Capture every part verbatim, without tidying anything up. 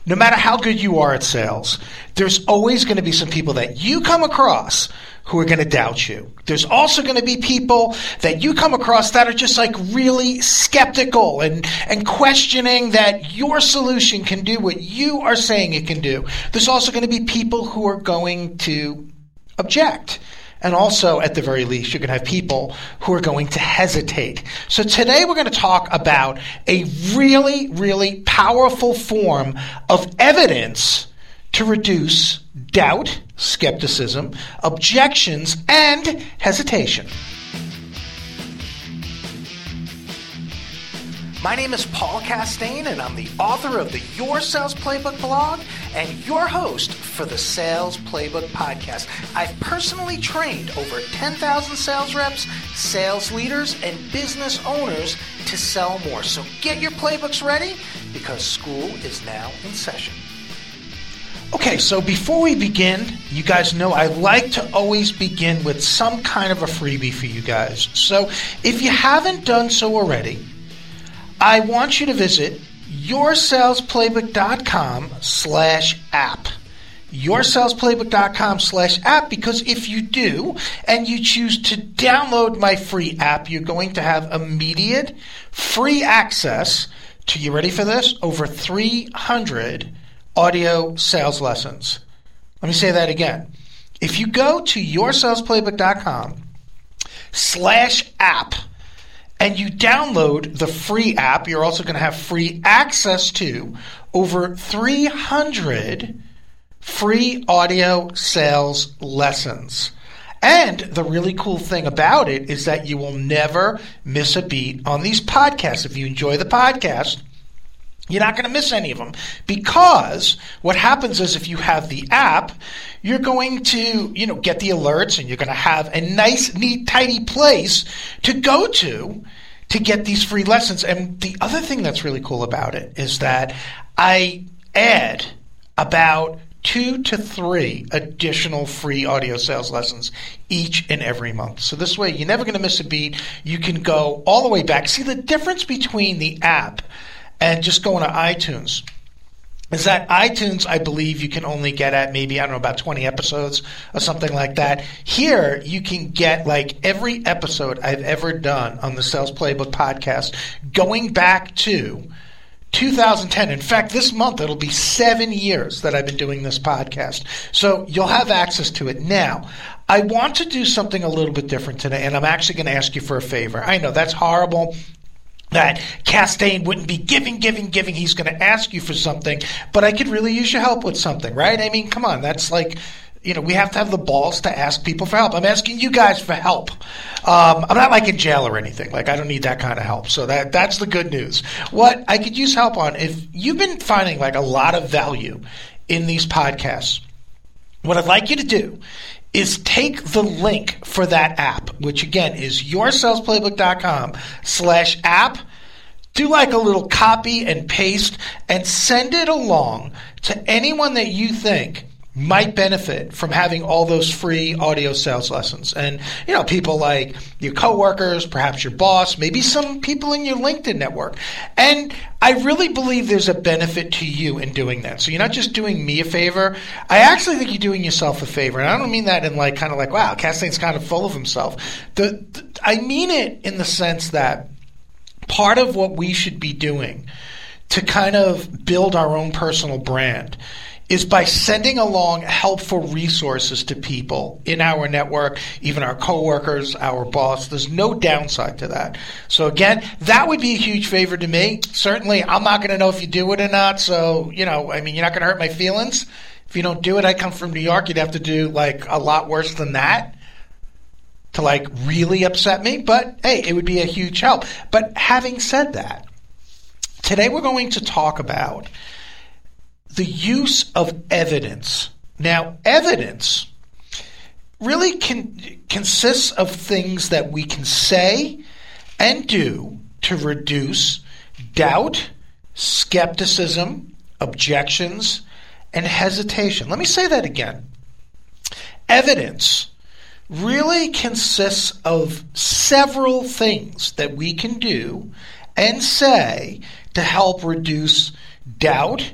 no matter how good you are at sales, there's always going to be some people that you come across who are going to doubt you. There's also going to be people that you come across that are just like really skeptical and, and questioning that your solution can do what you are saying it can do. There's also going to be people who are going to object. And also, at the very least, you're going to have people who are going to hesitate. So today we're going to talk about a really, really powerful form of evidence to reduce doubt, skepticism, objections, and hesitation. My name is Paul Castaigne, and I'm the author of the Your Sales Playbook blog and your host for the Sales Playbook podcast. I've personally trained over ten thousand sales reps, sales leaders, and business owners to sell more. So get your playbooks ready because school is now in session. Okay, so before we begin, you guys know I like to always begin with some kind of a freebie for you guys. So if you haven't done so already, I want you to visit yoursalesplaybook.com slash app. yoursalesplaybook.com slash app, because if you do and you choose to download my free app, you're going to have immediate free access to, you ready for this, over three hundred audio sales lessons. Let me say that again. If you go to yoursalesplaybook.com slash app, and you download the free app, you're also going to have free access to over three hundred free audio sales lessons. And the really cool thing about it is that you will never miss a beat on these podcasts. If you enjoy the podcast, you're not going to miss any of them, because what happens is if you have the app, you're going to, you know, get the alerts, and you're going to have a nice, neat, tidy place to go to to get these free lessons. And the other thing that's really cool about it is that I add about two to three additional free audio sales lessons each and every month. So this way, you're never going to miss a beat. You can go all the way back. See, the difference between the app and just going to iTunes is that iTunes, I believe, you can only get at maybe, I don't know, about twenty episodes or something like that. Here, you can get like every episode I've ever done on the Sales Playbook podcast going back to two thousand ten. In fact, this month, it'll be seven years that I've been doing this podcast. So you'll have access to it. Now, I want to do something a little bit different today, and I'm actually going to ask you for a favor. I know that's horrible, that Castaigne wouldn't be giving, giving, giving. He's going to ask you for something, but I could really use your help with something, right? I mean, come on. That's like, you know, we have to have the balls to ask people for help. I'm asking you guys for help. Um, I'm not like in jail or anything. Like, I don't need that kind of help. So that that's the good news. What I could use help on, if you've been finding like a lot of value in these podcasts, what I'd like you to do is take the link for that app, which again is yoursalesplaybook.com slash app. Do like a little copy and paste and send it along to anyone that you think might benefit from having all those free audio sales lessons. And, you know, people like your coworkers, perhaps your boss, maybe some people in your LinkedIn network. And I really believe there's a benefit to you in doing that. So you're not just doing me a favor. I actually think you're doing yourself a favor. And I don't mean that in like kind of like, wow, Castaigne's kind of full of himself. The, the, I mean it in the sense that part of what we should be doing to kind of build our own personal brand is by sending along helpful resources to people in our network, even our coworkers, our boss. There's no downside to that. So again, that would be a huge favor to me. Certainly, I'm not going to know if you do it or not. So, you know, I mean, you're not going to hurt my feelings. If you don't do it, I come from New York. You'd have to do like a lot worse than that to like really upset me. But hey, it would be a huge help. But having said that, today we're going to talk about the use of evidence. Now, evidence really can, consists of things that we can say and do to reduce doubt, skepticism, objections, and hesitation. Let me say that again. Evidence really consists of several things that we can do and say to help reduce doubt,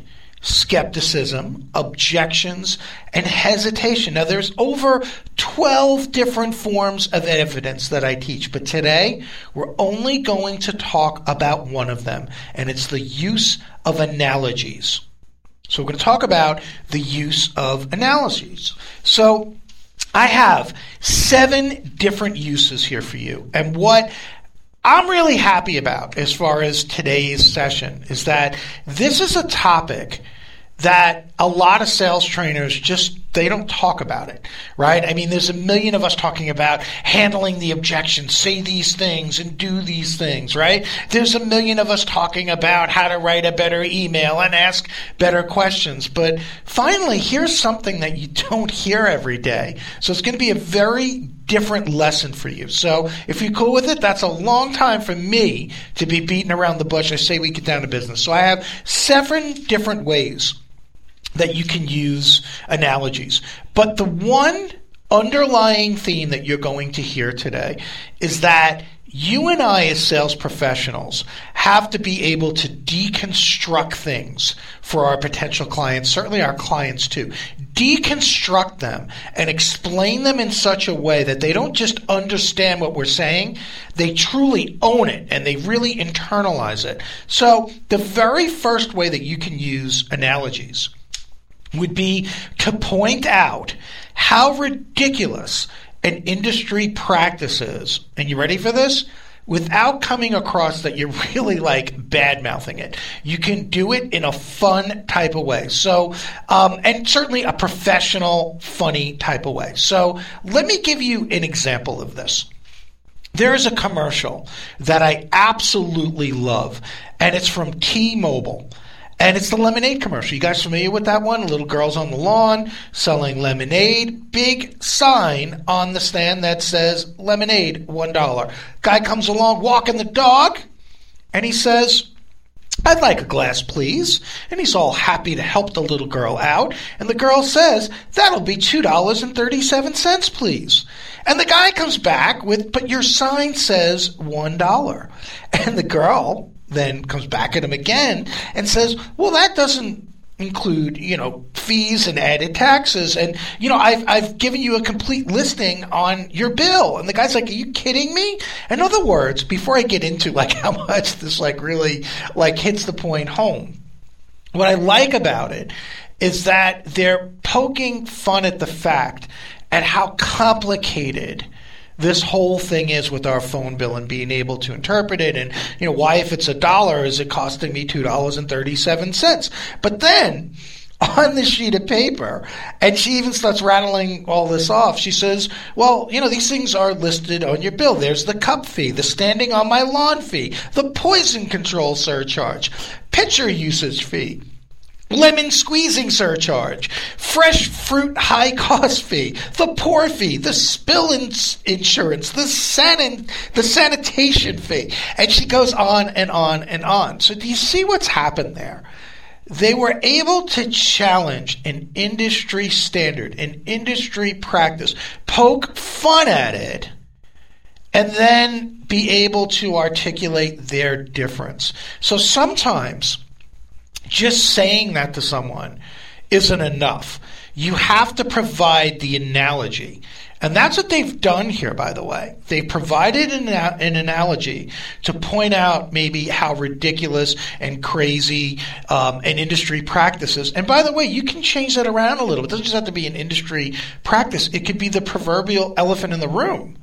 skepticism, objections, and hesitation. Now, there's over twelve different forms of evidence that I teach, but today we're only going to talk about one of them, and it's the use of analogies. So we're going to talk about the use of analogies. So I have seven different uses here for you, and what I'm really happy about as far as today's session is that this is a topic that a lot of sales trainers just, they don't talk about it, right? I mean, there's a million of us talking about handling the objections, say these things and do these things, right? There's a million of us talking about how to write a better email and ask better questions. But finally, here's something that you don't hear every day. So it's going to be a very different lesson for you. So if you're cool with it, that's a long time for me to be beating around the bush. I say we get down to business. So I have seven different ways that you can use analogies. But the one underlying theme that you're going to hear today is that you and I as sales professionals have to be able to deconstruct things for our potential clients, certainly our clients too. Deconstruct them and explain them in such a way that they don't just understand what we're saying, they truly own it and they really internalize it. So the very first way that you can use analogies would be to point out how ridiculous an industry practice is. And you ready for this? Without coming across that you're really like bad-mouthing it. You can do it in a fun type of way. So, um, and certainly a professional, funny type of way. So let me give you an example of this. There is a commercial that I absolutely love, and it's from T-Mobile. And it's the lemonade commercial. You guys familiar with that one? Little girls on the lawn selling lemonade. Big sign on the stand that says lemonade, one dollar. Guy comes along walking the dog, and he says, "I'd like a glass, please." And he's all happy to help the little girl out. And the girl says, "That'll be two dollars and thirty-seven cents, please." And the guy comes back with, "But your sign says one dollar. And the girl then comes back at him again and says, "Well, that doesn't include, you know, fees and added taxes. And, you know, I've, I've given you a complete listing on your bill." And the guy's like, "Are you kidding me?" In other words, before I get into like how much this like really like hits the point home, what I like about it is that they're poking fun at the fact at how complicated this whole thing is with our phone bill and being able to interpret it, and you know, why if it's a dollar is it costing me two dollars and thirty-seven cents? But then on the sheet of paper, and she even starts rattling all this off, she says, "Well, you know, these things are listed on your bill. There's the cup fee, the standing on my lawn fee, the poison control surcharge, pitcher usage fee, lemon squeezing surcharge, fresh fruit high cost fee, the pour fee, the spill ins- insurance, the san- the sanitation fee." And she goes on and on and on. So do you see what's happened there? They were able to challenge an industry standard, an industry practice, poke fun at it, and then be able to articulate their difference. So sometimes just saying that to someone isn't enough. You have to provide the analogy. And that's what they've done here, by the way. They've provided an, an analogy to point out maybe how ridiculous and crazy um, an industry practice is. And by the way, you can change that around a little. It doesn't just have to be an industry practice. It could be the proverbial elephant in the room.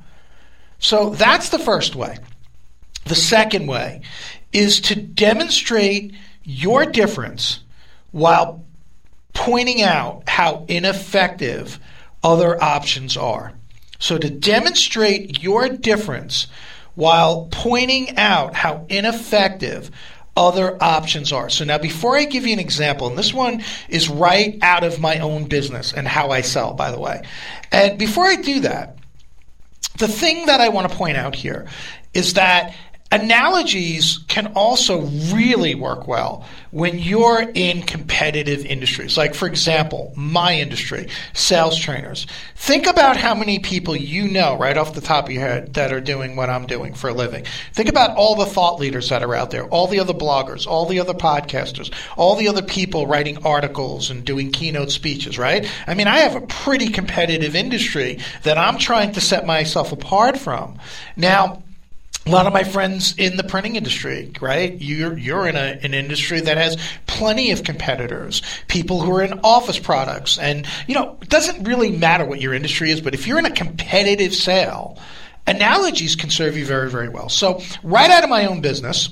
So that's the first way. The second way is to demonstrate your difference while pointing out how ineffective other options are. So to demonstrate your difference while pointing out how ineffective other options are. So now before I give you an example, and this one is right out of my own business and how I sell, by the way. And before I do that, the thing that I want to point out here is that Analogies can also really work well when you're in competitive industries. Like, for example, my industry, sales trainers. Think about how many people you know right off the top of your head that are doing what I'm doing for a living. Think about all the thought leaders that are out there, all the other bloggers, all the other podcasters, all the other people writing articles and doing keynote speeches, right? I mean, I have a pretty competitive industry that I'm trying to set myself apart from. Now, a lot of my friends in the printing industry, right? You're you're in a, an industry that has plenty of competitors, people who are in office products. And, you know, it doesn't really matter what your industry is, but if you're in a competitive sale, analogies can serve you very, very well. So right out of my own business,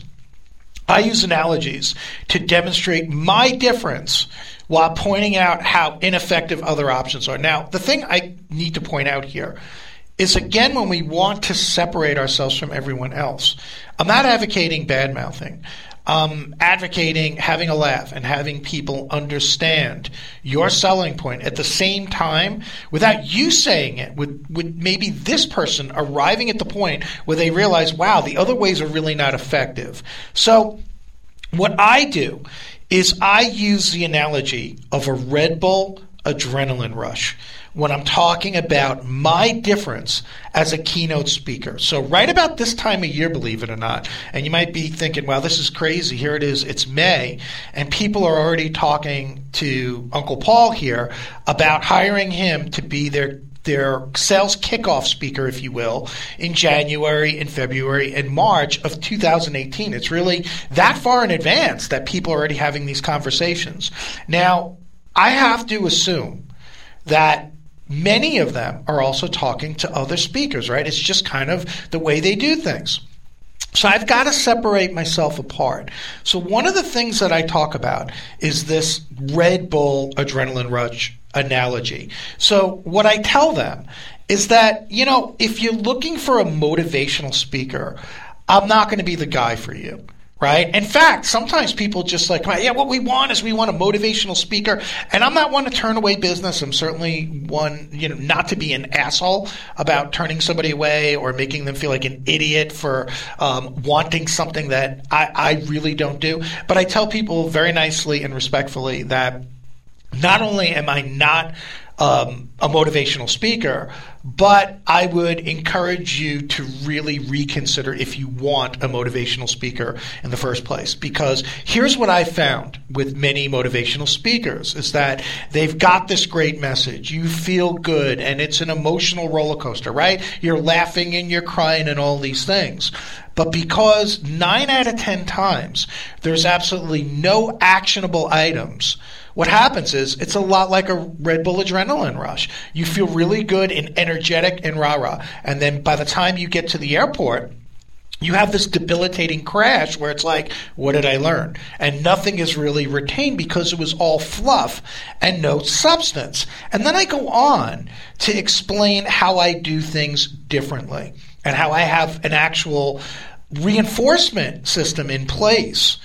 I use analogies to demonstrate my difference while pointing out how ineffective other options are. Now, the thing I need to point out here is, again, when we want to separate ourselves from everyone else. I'm not advocating bad-mouthing. I'm advocating having a laugh and having people understand your selling point at the same time without you saying it, with, with maybe this person arriving at the point where they realize, wow, the other ways are really not effective. So what I do is I use the analogy of a Red Bull adrenaline rush when I'm talking about my difference as a keynote speaker. So right about this time of year, believe it or not, and you might be thinking, wow, this is crazy. Here it is. It's May, and people are already talking to Uncle Paul here about hiring him to be their their sales kickoff speaker, if you will, in January and February and March of two thousand eighteen. It's really that far in advance that people are already having these conversations. Now, I have to assume that many of them are also talking to other speakers, right? It's just kind of the way they do things. So I've got to separate myself apart. So one of the things that I talk about is this Red Bull adrenaline rush analogy. So what I tell them is that, you know, if you're looking for a motivational speaker, I'm not going to be the guy for you. Right? In fact, sometimes people just like, yeah, what we want is we want a motivational speaker. And I'm not one to turn away business. I'm certainly one, you know, not to be an asshole about turning somebody away or making them feel like an idiot for um, wanting something that I, I really don't do. But I tell people very nicely and respectfully that not only am I not Um, a motivational speaker, but I would encourage you to really reconsider if you want a motivational speaker in the first place. Because here's what I found with many motivational speakers is that they've got this great message. You feel good, and it's an emotional roller coaster, right? You're laughing and you're crying and all these things. But because nine out of ten times there's absolutely no actionable items, what happens is it's a lot like a Red Bull adrenaline rush. You feel really good and energetic and rah-rah. And then by the time you get to the airport, you have this debilitating crash where it's like, what did I learn? And nothing is really retained because it was all fluff and no substance. And then I go on to explain how I do things differently and how I have an actual reinforcement system in place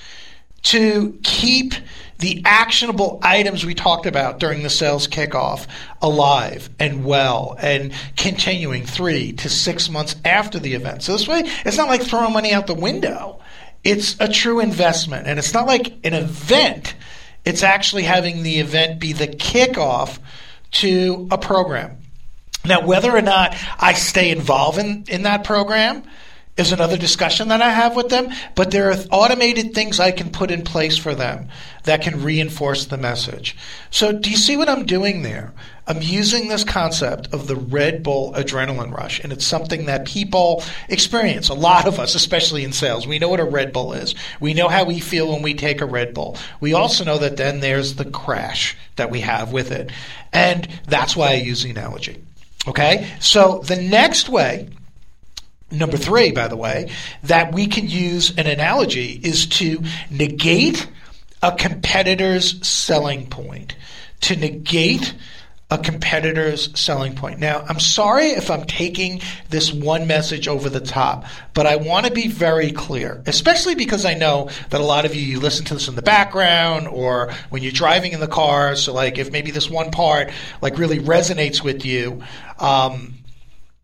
to keep the actionable items we talked about during the sales kickoff alive and well and continuing three to six months after the event. So this way, it's not like throwing money out the window. It's a true investment. And it's not like an event. It's actually having the event be the kickoff to a program. Now, whether or not I stay involved in, in that program is another discussion that I have with them, but there are automated things I can put in place for them that can reinforce the message. So do you see what I'm doing there? I'm using this concept of the Red Bull adrenaline rush, and it's something that people experience, a lot of us, especially in sales. We know what a Red Bull is. We know how we feel when we take a Red Bull. We also know that then there's the crash that we have with it, and that's why I use the analogy. Okay? So the next way, number three, by the way, that we can use an analogy is to negate a competitor's selling point. To negate a competitor's selling point. Now, I'm sorry if I'm taking this one message over the top, but I want to be very clear, especially because I know that a lot of you, you listen to this in the background or when you're driving in the car. So like if maybe this one part like really resonates with you, um,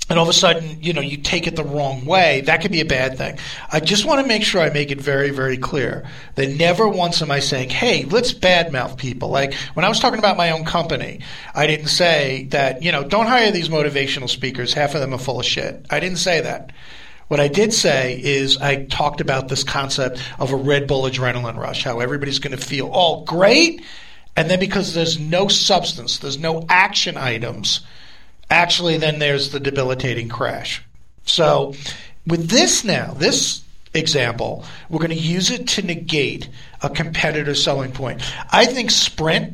and all of a sudden, you know, you take it the wrong way, that could be a bad thing. I just want to make sure I make it very, very clear that never once am I saying, hey, let's badmouth people. Like when I was talking about my own company, I didn't say that, you know, don't hire these motivational speakers. Half of them are full of shit. I didn't say that. What I did say is I talked about this concept of a Red Bull adrenaline rush, how everybody's going to feel all great, and then because there's no substance, there's no action items, actually, then there's the debilitating crash. So with this now, this example, we're going to use it to negate a competitor's selling point. I think Sprint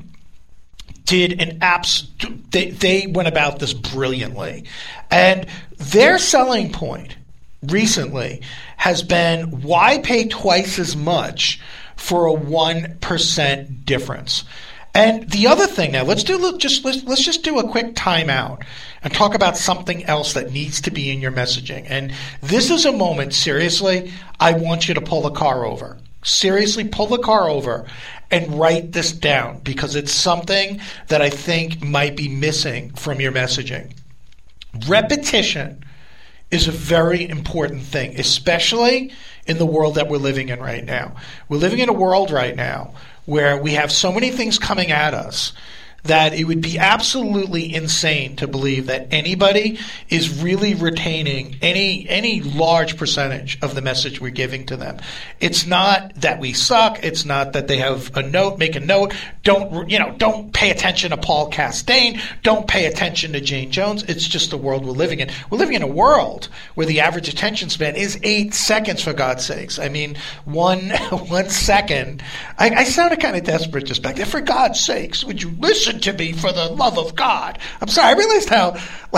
did an abs. They, they went about this brilliantly. And their selling point recently has been, why pay twice as much for a one percent difference? And the other thing now, let's do just let's, let's just do a quick timeout and talk about something else that needs to be in your messaging. And this is a moment, seriously, I want you to pull the car over. Seriously, pull the car over and write this down because it's something that I think might be missing from your messaging. Repetition is a very important thing, especially in the world that we're living in right now. We're living in a world right now where we have so many things coming at us that it would be absolutely insane to believe that anybody is really retaining any any large percentage of the message we're giving to them. It's not that we suck. It's not that they have a note, make a note. Don't, you know, don't pay attention to Paul Castaigne. Don't pay attention to Jane Jones. It's just the world we're living in. We're living in a world where the average attention span is eight seconds, for God's sakes. I mean, one one second. I, I sounded kind of desperate just back there. For God's sakes, would you listen to me, for the love of God? I'm sorry, I realized how like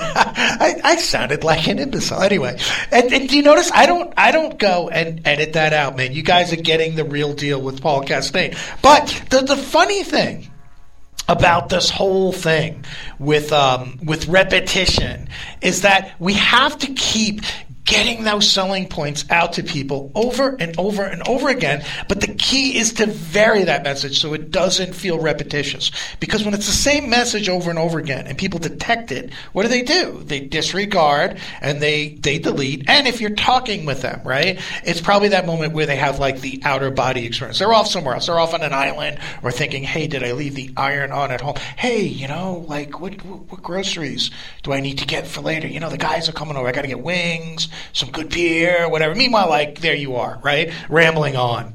I, I sounded like an imbecile. Anyway, and, and do you notice I don't I don't go and edit that out, man. You guys are getting the real deal with Paul Castaigne. But the, the funny thing about this whole thing with um, with repetition is that we have to keep getting those selling points out to people over and over and over again. But the key is to vary that message so it doesn't feel repetitious. Because when it's the same message over and over again and people detect it, what do they do? They disregard and they, they delete. And if you're talking with them, right, it's probably that moment where they have like the outer body experience. They're off somewhere else. They're off on an island or thinking, hey, did I leave the iron on at home? Hey, you know, like what, what, what groceries do I need to get for later? You know, the guys are coming over. I got to get wings, some good beer, whatever. Meanwhile, like, there you are, right? Rambling on.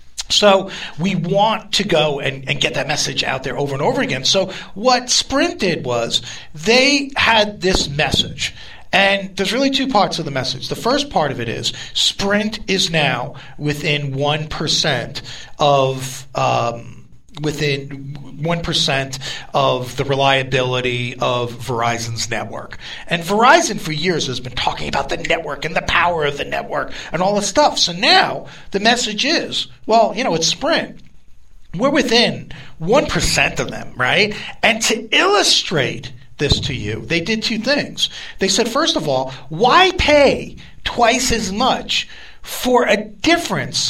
So we want to go and, and get that message out there over and over again. So what Sprint did was they had this message. And there's really two parts of the message. The first part of it is Sprint is now within one percent of um, within one percent of the reliability of Verizon's network. And Verizon for years has been talking about the network and the power of the network and all this stuff. So now the message is, well, you know, it's Sprint. We're within one percent of them, right? And to illustrate this to you, they did two things. They said, first of all, why pay twice as much for a difference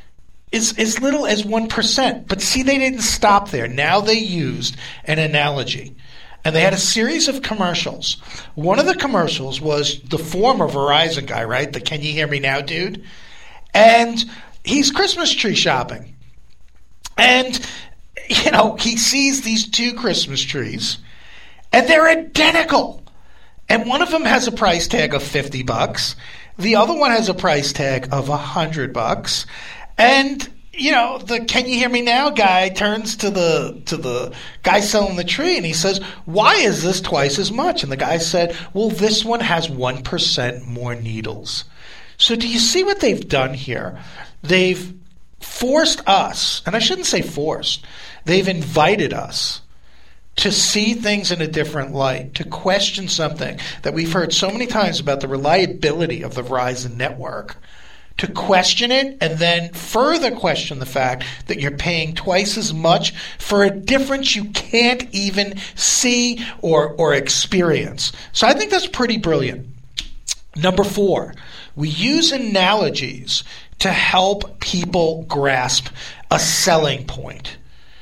is as little as one percent. But see, they didn't stop there. Now they used an analogy. And they had a series of commercials. One of the commercials was the former Verizon guy, right? The Can You Hear Me Now dude? And he's Christmas tree shopping. And, you know, he sees these two Christmas trees, and they're identical. And one of them has a price tag of fifty bucks. The other one has a price tag of one hundred bucks. And, you know, the Can You Hear Me Now guy turns to the to the guy selling the tree and he says, why is this twice as much? And the guy said, well, this one has one percent more needles. So do you see what they've done here? They've forced us, and I shouldn't say forced, they've invited us to see things in a different light, to question something that we've heard so many times about the reliability of the Verizon network, to question it and then further question the fact that you're paying twice as much for a difference you can't even see or, or experience. So I think that's pretty brilliant. Number four, we use analogies to help people grasp a selling point.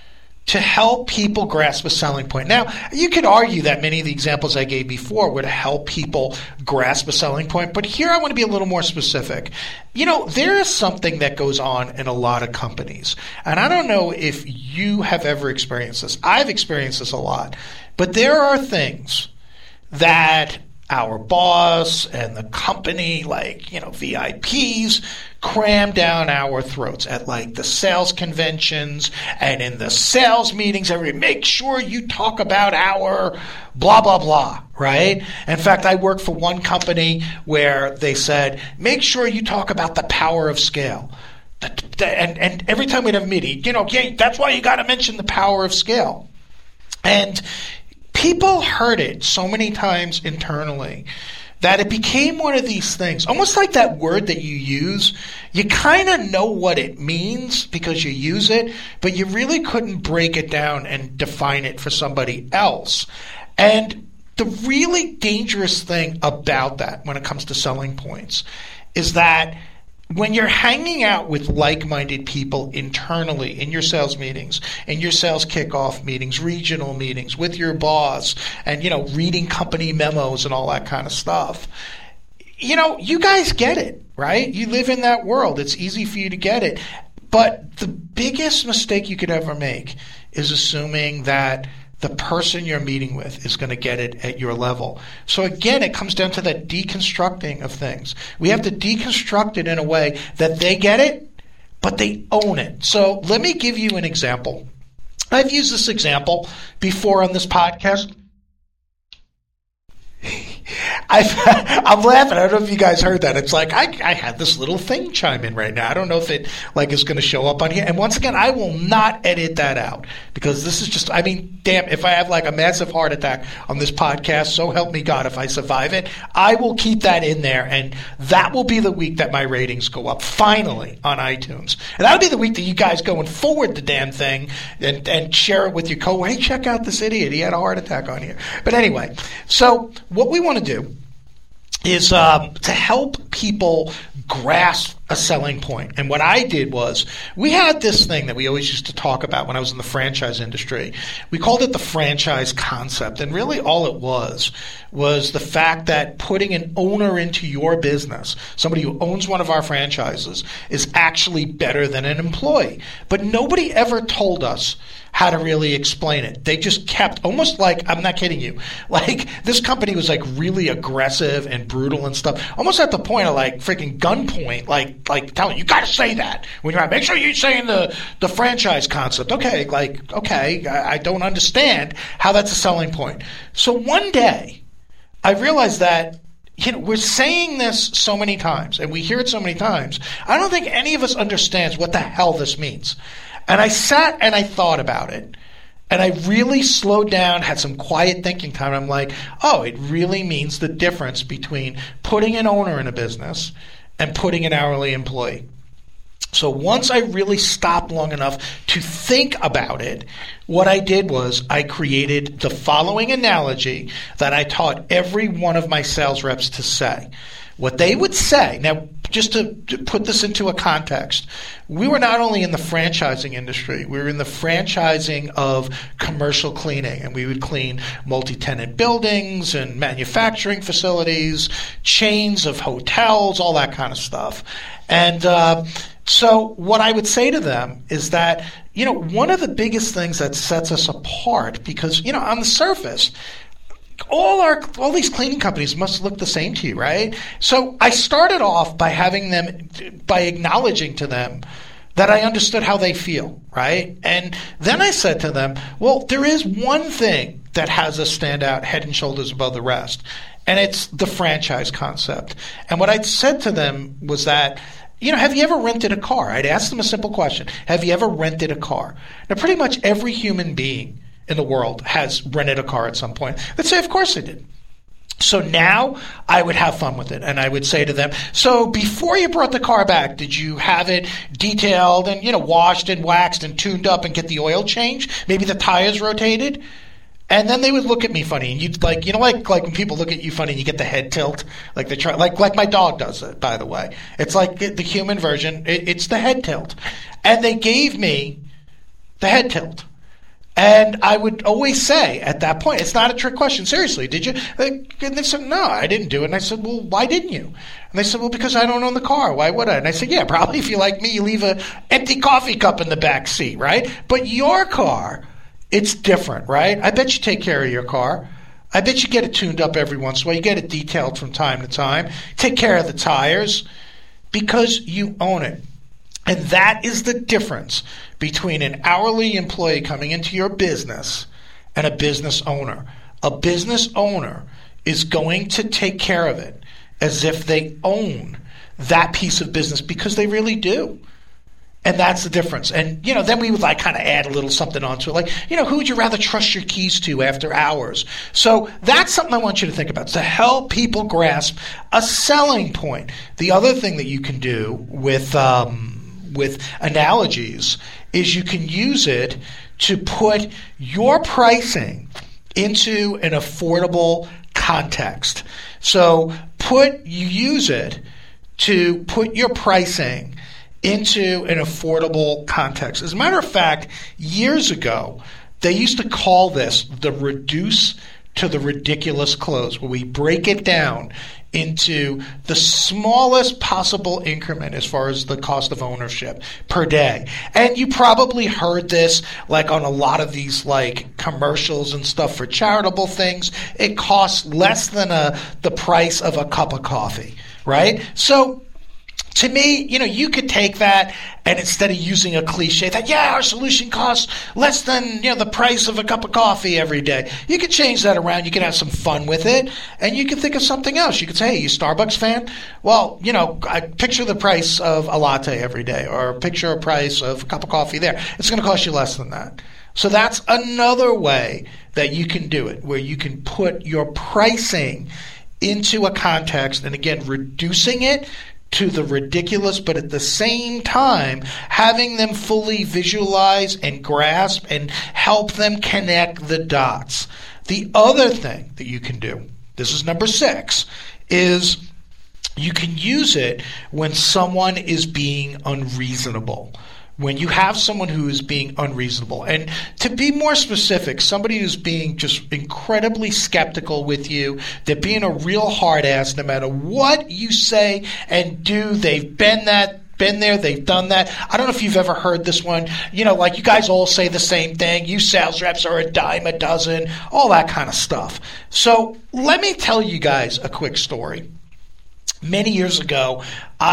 to help people grasp a selling point. Now, you could argue that many of the examples I gave before would help people grasp a selling point, but here I want to be a little more specific. You know, there is something that goes on in a lot of companies, and I don't know if you have ever experienced this. I've experienced this a lot, but there are things that our boss and the company, like, you know, V I Ps, cram down our throats at like the sales conventions and in the sales meetings. Everybody, make sure you talk about our blah, blah, blah, right? In fact, I worked for one company where they said, make sure you talk about the power of scale. And, and every time we'd have a meeting, you know, yeah, that's why you got to mention the power of scale. And people heard it so many times internally that it became one of these things, almost like that word that you use. You kind of know what it means because you use it, but you really couldn't break it down and define it for somebody else. And the really dangerous thing about that when it comes to selling points is that when you're hanging out with like-minded people internally in your sales meetings, in your sales kickoff meetings, regional meetings, with your boss, and, you know, reading company memos and all that kind of stuff, you know, you guys get it, right? You live in that world. It's easy for you to get it. But the biggest mistake you could ever make is assuming that the person you're meeting with is going to get it at your level. So again, it comes down to that deconstructing of things. We have to deconstruct it in a way that they get it, but they own it. So let me give you an example. I've used this example before on this podcast. I've, I'm laughing. I don't know if you guys heard that. It's like I, I had this little thing chime in right now. I don't know if it like is going to show up on here. And once again, I will not edit that out because this is just, I mean, damn, if I have like a massive heart attack on this podcast, so help me God, if I survive it, I will keep that in there. And that will be the week that my ratings go up finally on iTunes. And that'll be the week that you guys go and forward the damn thing and, and share it with your co. Hey, check out this idiot. He had a heart attack on here. But anyway, so what we want to do is um, to help people grasp a selling point. And what I did was we had this thing that we always used to talk about when I was in the franchise industry. We called it the franchise concept. And really all it was was the fact that putting an owner into your business, somebody who owns one of our franchises, is actually better than an employee. But nobody ever told us how to really explain it. They just kept almost like, I'm not kidding you, like this company was like really aggressive and brutal and stuff, almost at the point of like freaking gunpoint, like like telling you, you got to say that when you're out. Make sure you're saying the, the franchise concept. Okay, like, okay, I, I don't understand how that's a selling point. So one day I realized that, you know, we're saying this so many times and we hear it so many times. I don't think any of us understands what the hell this means. And I sat and I thought about it. And I really slowed down, had some quiet thinking time. I'm like, oh, it really means the difference between putting an owner in a business and putting an hourly employee. So once I really stopped long enough to think about it, what I did was I created the following analogy that I taught every one of my sales reps to say. What they would say, now just to, to put this into a context, we were not only in the franchising industry, we were in the franchising of commercial cleaning, and we would clean multi-tenant buildings and manufacturing facilities, chains of hotels, all that kind of stuff. And uh, so what I would say to them is that, you know, one of the biggest things that sets us apart, because, you know, on the surface, all our all these cleaning companies must look the same to you, right? So I started off by having them, by acknowledging to them that I understood how they feel, right? And then I said to them, well, there is one thing that has us stand out head and shoulders above the rest, and it's the franchise concept. And what I said to them was that, you know, have you ever rented a car? I'd ask them a simple question. Have you ever rented a car? Now, pretty much every human being in the world has rented a car at some point. They'd say, of course I did. So now I would have fun with it, and I would say to them, so before you brought the car back, did you have it detailed and, you know, washed and waxed and tuned up and get the oil changed? Maybe the tires rotated? And then they would look at me funny, and you'd like, you know, like like when people look at you funny, and you get the head tilt, like they try, like like my dog does it. By the way, it's like the human version. It, it's the head tilt, and they gave me the head tilt. And I would always say at that point, it's not a trick question. Seriously, did you? And they said, no, I didn't do it. And I said, well, why didn't you? And they said, well, because I don't own the car. Why would I? And I said, yeah, probably if you like me, you leave an empty coffee cup in the back seat, right? But your car, it's different, right? I bet you take care of your car. I bet you get it tuned up every once in a while. You get it detailed from time to time. Take care of the tires because you own it. And that is the difference between an hourly employee coming into your business and a business owner. A business owner is going to take care of it as if they own that piece of business because they really do. And that's the difference. And, you know, then we would like kind of add a little something onto it. Like, you know, who would you rather trust your keys to after hours? So that's something I want you to think about, to help people grasp a selling point. The other thing that you can do with um, with analogies is you can use it to put your pricing into an affordable context. So put you use it to put your pricing into an affordable context. As a matter of fact, years ago, they used to call this the reduce to the ridiculous close, where we break it down into the smallest possible increment as far as the cost of ownership per day. And you probably heard this like on a lot of these like commercials and stuff for charitable things. It costs less than a the price of a cup of coffee, right? So to me, you know, you could take that and instead of using a cliche that, yeah, our solution costs less than, you know, the price of a cup of coffee every day. You could change that around. You can have some fun with it. And you can think of something else. You could say, hey, you a Starbucks fan? Well, you know, I picture the price of a latte every day or picture a price of a cup of coffee there. It's going to cost you less than that. So that's another way that you can do it, where you can put your pricing into a context and, again, reducing it to the ridiculous, but at the same time, having them fully visualize and grasp and help them connect the dots. The other thing that you can do, this is number six, is you can use it when someone is being unreasonable. When you have someone who is being unreasonable. And to be more specific, somebody who's being just incredibly skeptical with you, they're being a real hard ass no matter what you say and do. They've been that, been there, they've done that. I don't know if you've ever heard this one. You know, like you guys all say the same thing. You sales reps are a dime a dozen, all that kind of stuff. So let me tell you guys a quick story. Many years ago,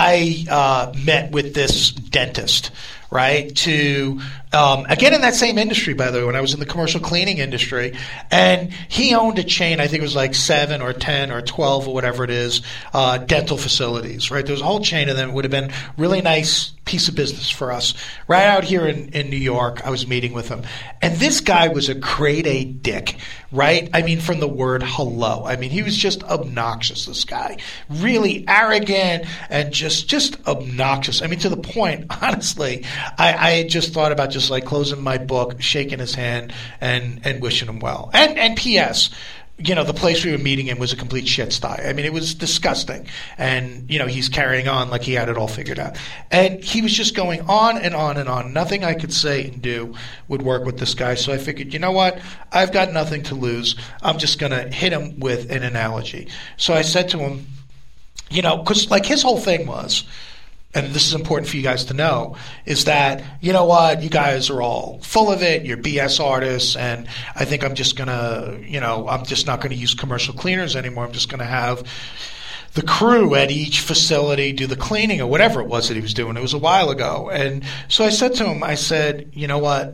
I uh, met with this dentist, right, to, um, again, in that same industry, by the way, when I was in the commercial cleaning industry, and he owned a chain, I think it was like seven or ten or twelve or whatever it is, uh, dental facilities, right? There was a whole chain of them. It would have been really nice piece of business for us. Right out here in, in New York, I was meeting with him. And this guy was a grade A dick, right? I mean, from the word hello. I mean, he was just obnoxious, this guy. Really arrogant and just just obnoxious. I mean, to the point, honestly, I, I just thought about just like closing my book, shaking his hand, and, and wishing him well. And, and P S, you know, the place we were meeting in was a complete shit sty. I mean, it was disgusting. And, you know, he's carrying on like he had it all figured out. And he was just going on and on and on. Nothing I could say and do would work with this guy. So I figured, you know what? I've got nothing to lose. I'm just going to hit him with an analogy. So I said to him, you know, because like his whole thing was, and this is important for you guys to know, is that, you know what, you guys are all full of it, you're B S artists, and I think I'm just going to, you know, I'm just not going to use commercial cleaners anymore. I'm just going to have the crew at each facility do the cleaning or whatever it was that he was doing. It was a while ago. And so I said to him, I said, you know what,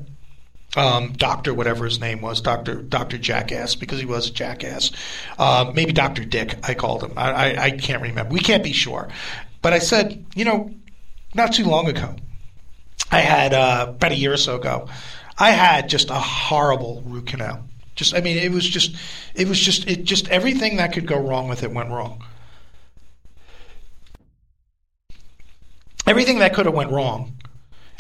um, Doctor whatever his name was, Doctor Doctor Jackass, because he was a jackass. Uh, maybe Doctor Dick, I called him. I, I, I can't remember. We can't be sure. But I said, you know, not too long ago, I had, uh, about a year or so ago, I had just a horrible root canal. Just, I mean, it was just, it was just, it just, everything that could go wrong with it went wrong. Everything that could have went wrong.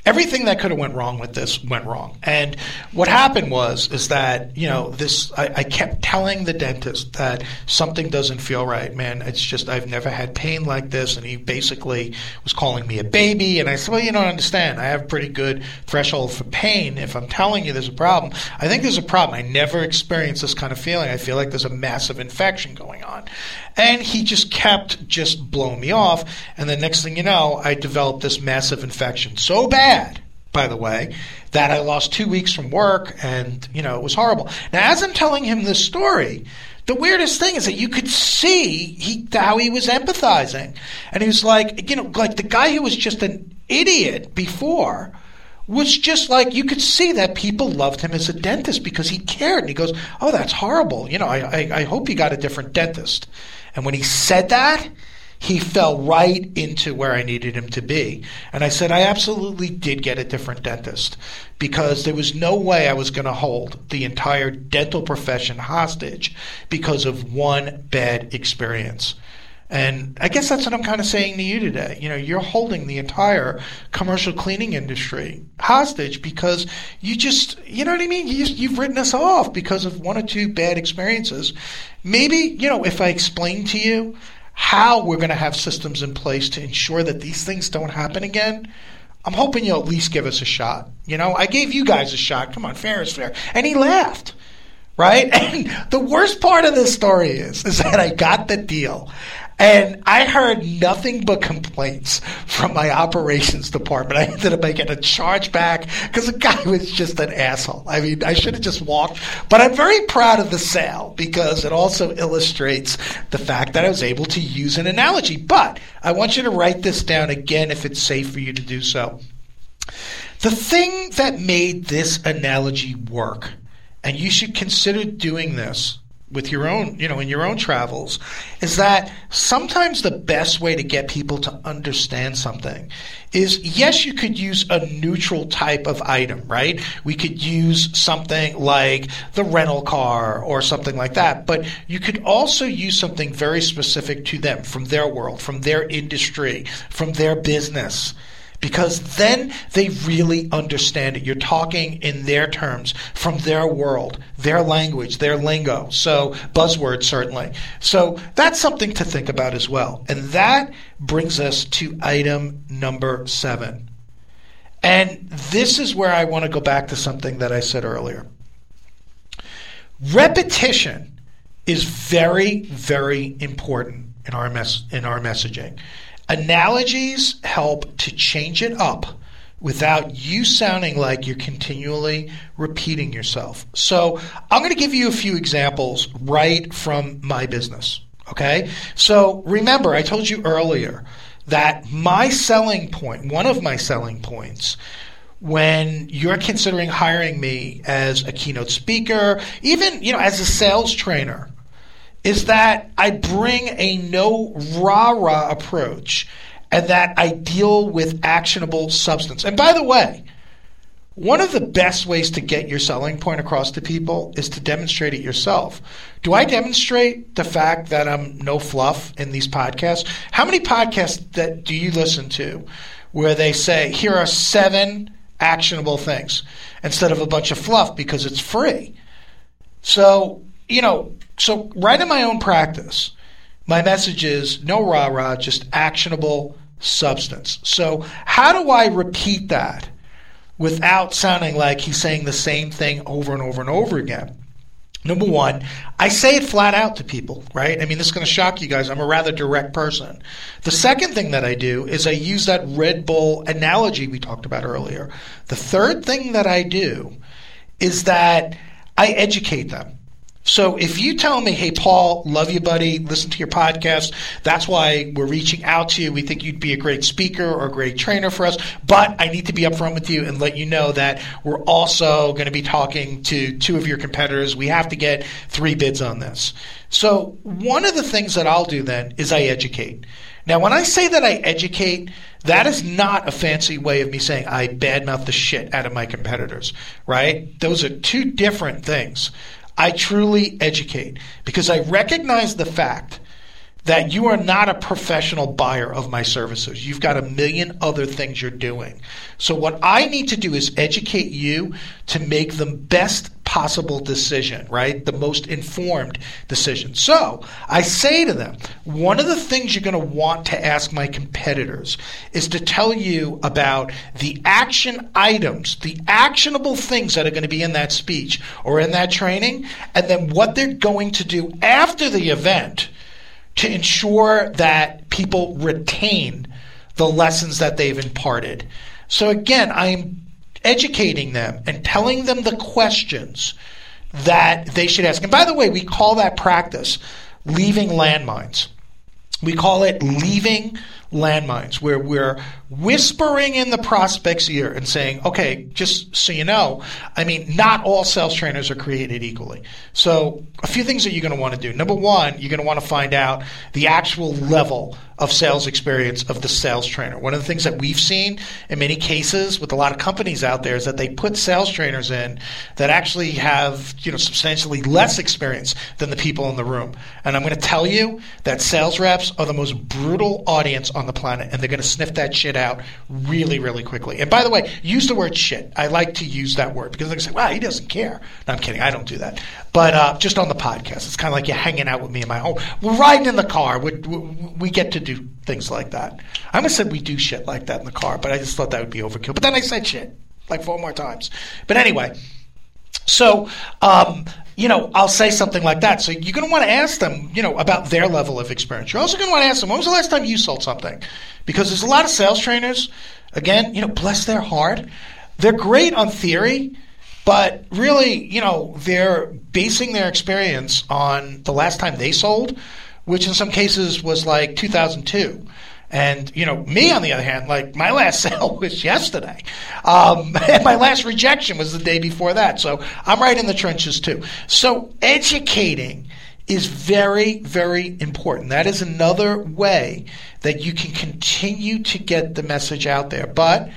everything that could have went wrong with this went wrong. And what happened was, is that, you know, this, I, I kept telling the dentist that something doesn't feel right, man. It's just, I've never had pain like this. And he basically was calling me a baby. And I said, well, you don't understand. I have pretty good threshold for pain. If I'm telling you there's a problem, I think there's a problem. I never experienced this kind of feeling. I feel like there's a massive infection going on. And he just kept just blowing me off. And the next thing you know, I developed this massive infection. So bad, by the way, that I lost two weeks from work, and, you know, it was horrible. Now, as I'm telling him this story, the weirdest thing is that you could see he, how he was empathizing. And he was like, you know, like the guy who was just an idiot before was just like, you could see that people loved him as a dentist because he cared. And he goes, oh, that's horrible. You know, I, I, I hope you got a different dentist. And when he said that, he fell right into where I needed him to be. And I said, I absolutely did get a different dentist because there was no way I was going to hold the entire dental profession hostage because of one bad experience. And I guess that's what I'm kind of saying to you today. You know, you're holding the entire commercial cleaning industry hostage because you just, you know what I mean? You just, you've written us off because of one or two bad experiences. Maybe, you know, if I explain to you how we're going to have systems in place to ensure that these things don't happen again, I'm hoping you'll at least give us a shot. You know, I gave you guys a shot. Come on, fair is fair. And he laughed. Right? And the worst part of this story is, is that I got the deal. And I heard nothing but complaints from my operations department. I ended up making a charge back because the guy was just an asshole. I mean, I should have just walked. But I'm very proud of the sale because it also illustrates the fact that I was able to use an analogy. But I want you to write this down again if it's safe for you to do so. The thing that made this analogy work, and you should consider doing this with your own, you know, in your own travels, is that sometimes the best way to get people to understand something is, yes, you could use a neutral type of item, right? We could use something like the rental car or something like that, but you could also use something very specific to them, from their world, from their industry, from their business. Because then they really understand it. You're talking in their terms, from their world, their language, their lingo. So buzzwords, certainly. So that's something to think about as well. And that brings us to item number seven. And this is where I want to go back to something that I said earlier. Repetition is very, very important in our mes- in our messaging. Analogies help to change it up without you sounding like you're continually repeating yourself. So I'm going to give you a few examples right from my business, okay? So remember, I told you earlier that my selling point, one of my selling points, when you're considering hiring me as a keynote speaker, even, you know, as a sales trainer, is that I bring a no rah-rah approach and that I deal with actionable substance. And by the way, one of the best ways to get your selling point across to people is to demonstrate it yourself. Do I demonstrate the fact that I'm no fluff in these podcasts? How many podcasts that do you listen to where they say, here are seven actionable things, instead of a bunch of fluff because it's free? So, you know, So right in my own practice, my message is no rah-rah, just actionable substance. So how do I repeat that without sounding like he's saying the same thing over and over and over again? Number one, I say it flat out to people, right? I mean, this is going to shock you guys. I'm a rather direct person. The second thing that I do is I use that Red Bull analogy we talked about earlier. The third thing that I do is that I educate them. So if you tell me, hey, Paul, love you, buddy, listen to your podcast, that's why we're reaching out to you. We think you'd be a great speaker or a great trainer for us, but I need to be upfront with you and let you know that we're also going to be talking to two of your competitors. We have to get three bids on this. So one of the things that I'll do then is I educate. Now, when I say that I educate, that is not a fancy way of me saying I badmouth the shit out of my competitors, right? Those are two different things. I truly educate because I recognize the fact that you are not a professional buyer of my services. You've got a million other things you're doing. So what I need to do is educate you to make the best possible decision, right? The most informed decision. So I say to them, one of the things you're going to want to ask my competitors is to tell you about the action items, the actionable things that are going to be in that speech or in that training, and then what they're going to do after the event to ensure that people retain the lessons that they've imparted. So again, I'm educating them and telling them the questions that they should ask. And by the way, we call that practice leaving landmines. We call it leaving landmines, where we're whispering in the prospect's ear and saying, okay, just so you know, I mean, not all sales trainers are created equally. So a few things that you're going to want to do. Number one, you're going to want to find out the actual level of sales experience of the sales trainer. One of the things that we've seen in many cases with a lot of companies out there is that they put sales trainers in that actually have, you know, substantially less experience than the people in the room. And I'm going to tell you that sales reps are the most brutal audience on the planet, and they're going to sniff that shit out really, really quickly. And by the way, use the word shit. I like to use that word because they're going to say, wow, he doesn't care. No, I'm kidding. I don't do that. But uh, just on the podcast, it's kind of like you're hanging out with me in my home. We're riding in the car. We, we, we get to do things like that. I almost said we do shit like that in the car, but I just thought that would be overkill. But then I said shit like four more times. But anyway, so, um, you know, I'll say something like that. So you're going to want to ask them, you know, about their level of experience. You're also going to want to ask them, when was the last time you sold something? Because there's a lot of sales trainers, again, you know, bless their heart. They're great on theory, but really, you know, they're basing their experience on the last time they sold, which in some cases was like two thousand two. And, you know, me, on the other hand, like my last sale was yesterday. Um, and my last rejection was the day before that. So I'm right in the trenches too. So educating is very, very important. That is another way that you can continue to get the message out there. But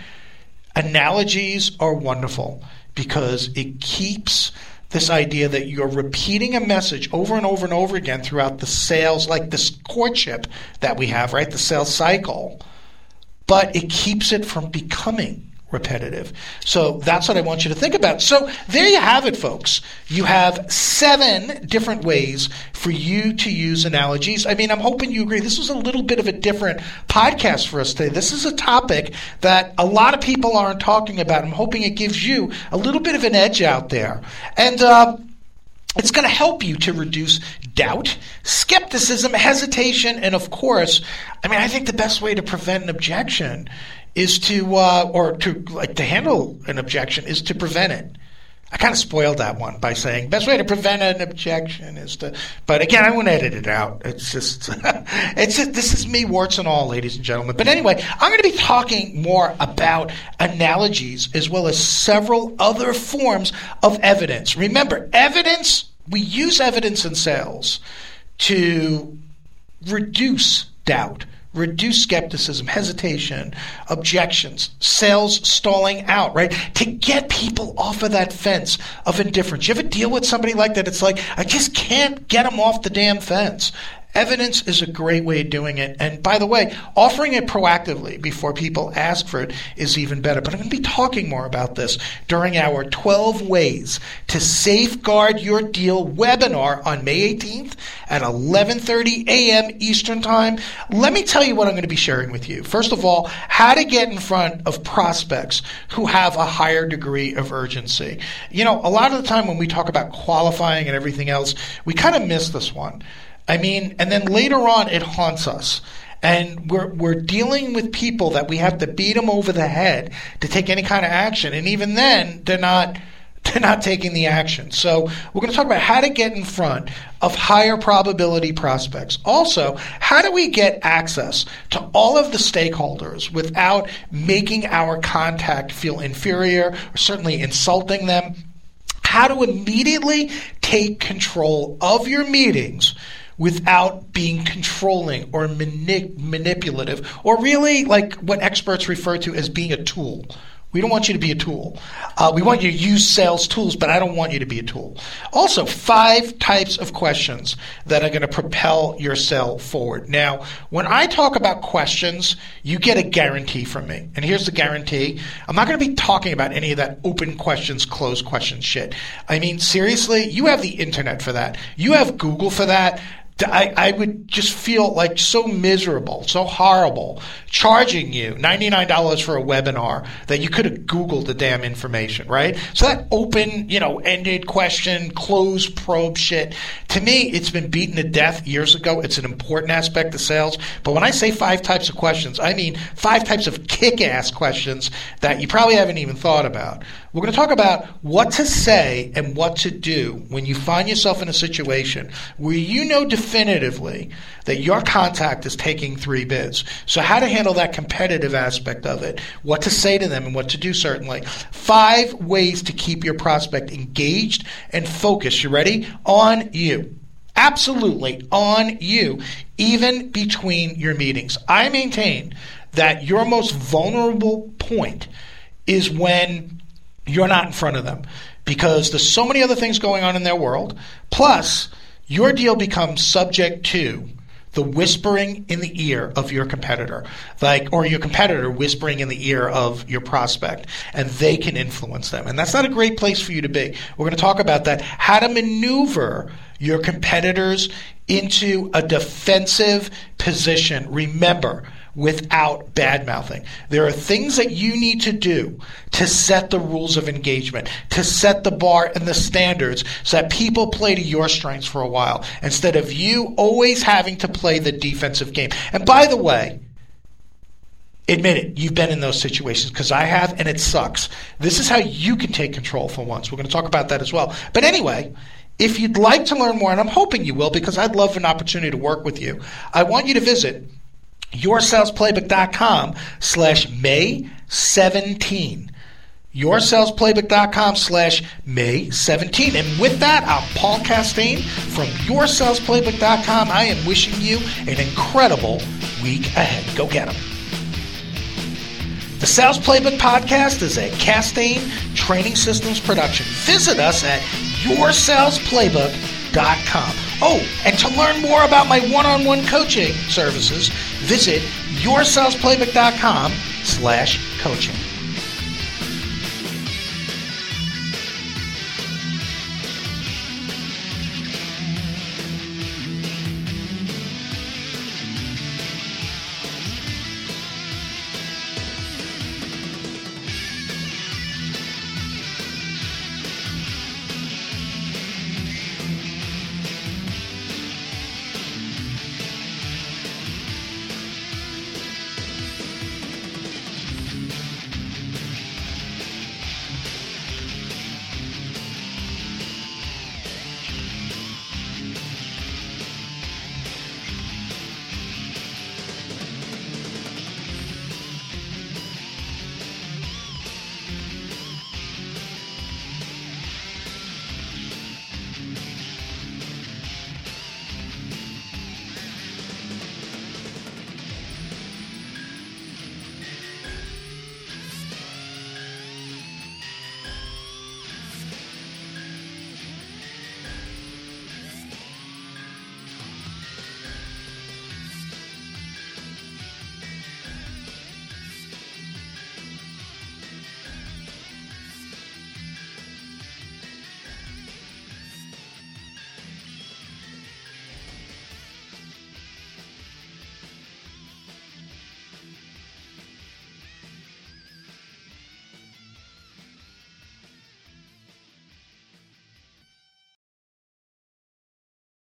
analogies are wonderful because it keeps this idea that you're repeating a message over and over and over again throughout the sales, like this courtship that we have, right? The sales cycle. But it keeps it from becoming repetitive. So that's what I want you to think about. So there you have it, folks. You have seven different ways for you to use analogies. I mean, I'm hoping you agree. This was a little bit of a different podcast for us today. This is a topic that a lot of people aren't talking about. I'm hoping it gives you a little bit of an edge out there. And uh, it's going to help you to reduce doubt, skepticism, hesitation, and of course, I mean, I think the best way to prevent an objection is to, uh, or to like to handle an objection is to prevent it. I kind of spoiled that one by saying best way to prevent an objection is to, but again, I won't edit it out. It's just, it's just, this is me, warts and all, ladies and gentlemen. But anyway, I'm going to be talking more about analogies as well as several other forms of evidence. Remember, evidence, we use evidence in sales to reduce doubt, reduce skepticism, hesitation, objections, sales stalling out, right? To get people off of that fence of indifference. You ever deal with somebody like that? It's like, I just can't get them off the damn fence. Evidence is a great way of doing it. And by the way, offering it proactively before people ask for it is even better. But I'm going to be talking more about this during our twelve Ways to Safeguard Your Deal webinar on May eighteenth at eleven thirty a.m. Eastern Time. Let me tell you what I'm going to be sharing with you. First of all, how to get in front of prospects who have a higher degree of urgency. You know, a lot of the time when we talk about qualifying and everything else, we kind of miss this one. I mean, and then later on it haunts us. And we're we're dealing with people that we have to beat them over the head to take any kind of action. And even then, they're not they're not taking the action. So we're going to talk about how to get in front of higher probability prospects. Also, how do we get access to all of the stakeholders without making our contact feel inferior or certainly insulting them? How to immediately take control of your meetings without being controlling or mani- manipulative, or really like what experts refer to as being a tool, We don't want you to be a tool. Uh, we want you to use sales tools, but I don't want you to be a tool. Also, five types of questions that are going to propel your sale forward. Now, when I talk about questions, you get a guarantee from me. And here's the guarantee. I'm not going to be talking about any of that open questions, closed questions shit. I mean, seriously, you have the internet for that. You have Google for that. I, I would just feel like so miserable, so horrible, charging you ninety-nine dollars for a webinar that you could have Googled the damn information, right? So that open, you know, ended question, closed probe shit, to me, it's been beaten to death years ago. It's an important aspect of sales. But when I say five types of questions, I mean five types of kick-ass questions that you probably haven't even thought about. We're going to talk about what to say and what to do when you find yourself in a situation where you know definitively that your contact is taking three bids. So how to handle that competitive aspect of it, what to say to them and what to do certainly. Five ways to keep your prospect engaged and focused. You ready? On you. Absolutely on you, even between your meetings. I maintain that your most vulnerable point is when you're not in front of them, because there's so many other things going on in their world. Plus, your deal becomes subject to the whispering in the ear of your competitor, like, or your competitor whispering in the ear of your prospect, and they can influence them. And that's not a great place for you to be. We're going to talk about that, how to maneuver your competitors into a defensive position. Remember, without bad-mouthing. There are things that you need to do to set the rules of engagement, to set the bar and the standards so that people play to your strengths for a while, instead of you always having to play the defensive game. And by the way, admit it, you've been in those situations, because I have, and it sucks. This is how you can take control for once. We're going to talk about that as well. But anyway, if you'd like to learn more, and I'm hoping you will, because I'd love an opportunity to work with you, I want you to visit yoursalesplaybook.com slash May 17. yoursalesplaybook.com slash May 17. And with that, I'm Paul Castaigne from yoursalesplaybook dot com. I am wishing you an incredible week ahead. Go get them. The Sales Playbook Podcast is a Castaigne Training Systems production. Visit us at your sales playbook dot com. Oh, and to learn more about my one-on-one coaching services, visit yoursalesplaybook dot com slash coaching.